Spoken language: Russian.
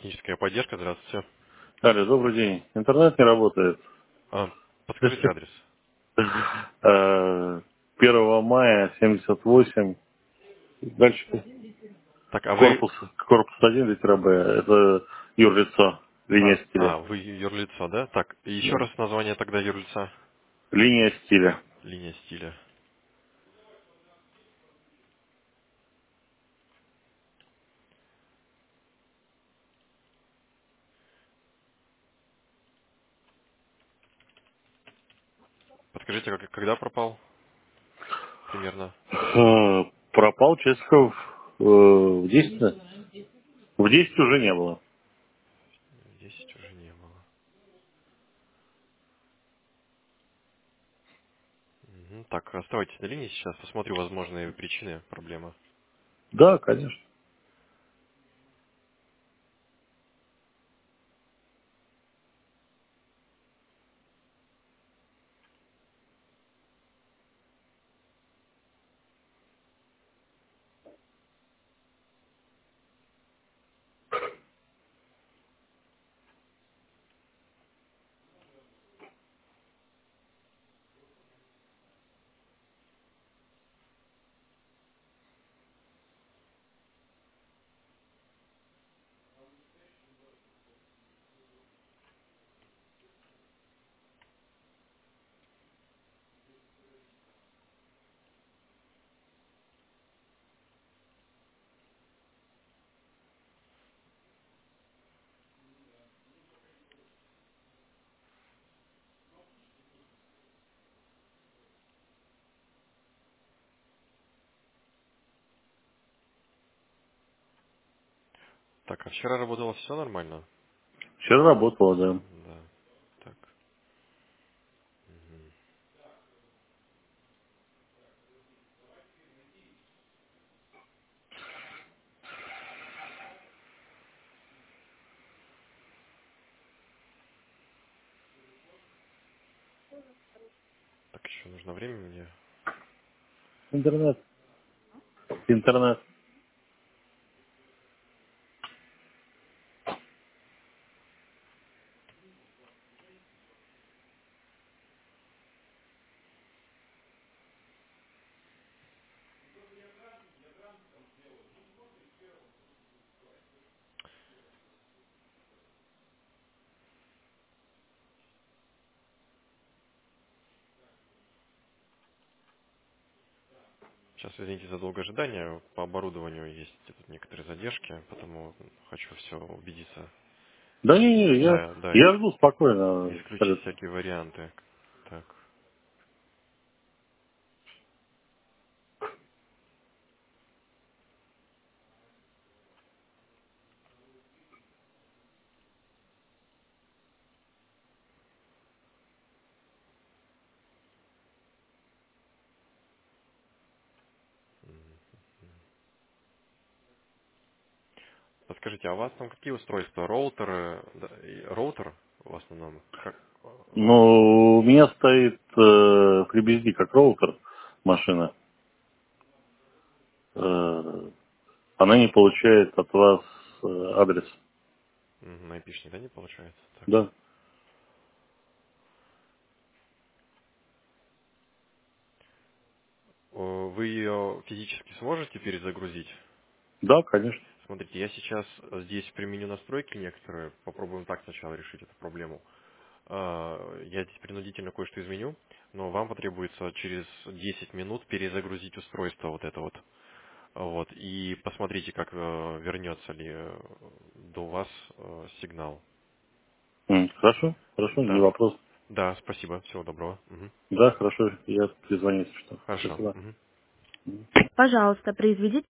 Техническая поддержка, здравствуйте. Алло, добрый день. Интернет не работает. А, подскажите адрес. 1 мая 78. Дальше Так, а вы... корпус 1 литера Б. Это юрлицо. Линия стиля. вы юрлицо, да? Так, и еще Да. раз название тогда юрлица. Линия стиля. Линия стиля. Подскажите, когда пропал примерно? Пропал часиков в 10. В 10 уже не было. 10 уже не было. Мгм. Так, оставайтесь на линии сейчас, посмотрю возможные причины проблемы. Да, конечно. Так, а вчера работало все нормально? Вчера работала, да. Да. Так. Так, еще нужно время мне. Интернет. Интернет. Сейчас, извините за долгое ожидание. По оборудованию есть тут некоторые задержки, потому хочу все убедиться. Да не, Да, да, я жду спокойно. исключить всякие варианты. Так. Подскажите, а у вас там какие устройства? Роутеры, да, роутер в основном? Как? Ну, у меня стоит FreeBSD как роутер машина. Она не получает от вас адрес. На IP-шник, да, не получается? Так. Да. Вы ее физически сможете перезагрузить? Да, конечно. Смотрите, я сейчас здесь применю настройки некоторые. Попробуем так сначала решить эту проблему. Я здесь принудительно кое-что изменю, но вам потребуется через 10 минут перезагрузить устройство вот это вот. Вот. И посмотрите, как вернется ли до вас сигнал. Хорошо, хорошо, не Да. вопрос. Да, спасибо. Всего доброго. Мгм. Да, хорошо, я перезвоню, если что. Хорошо. Спасибо. Мгм. Мгм. Пожалуйста, произведите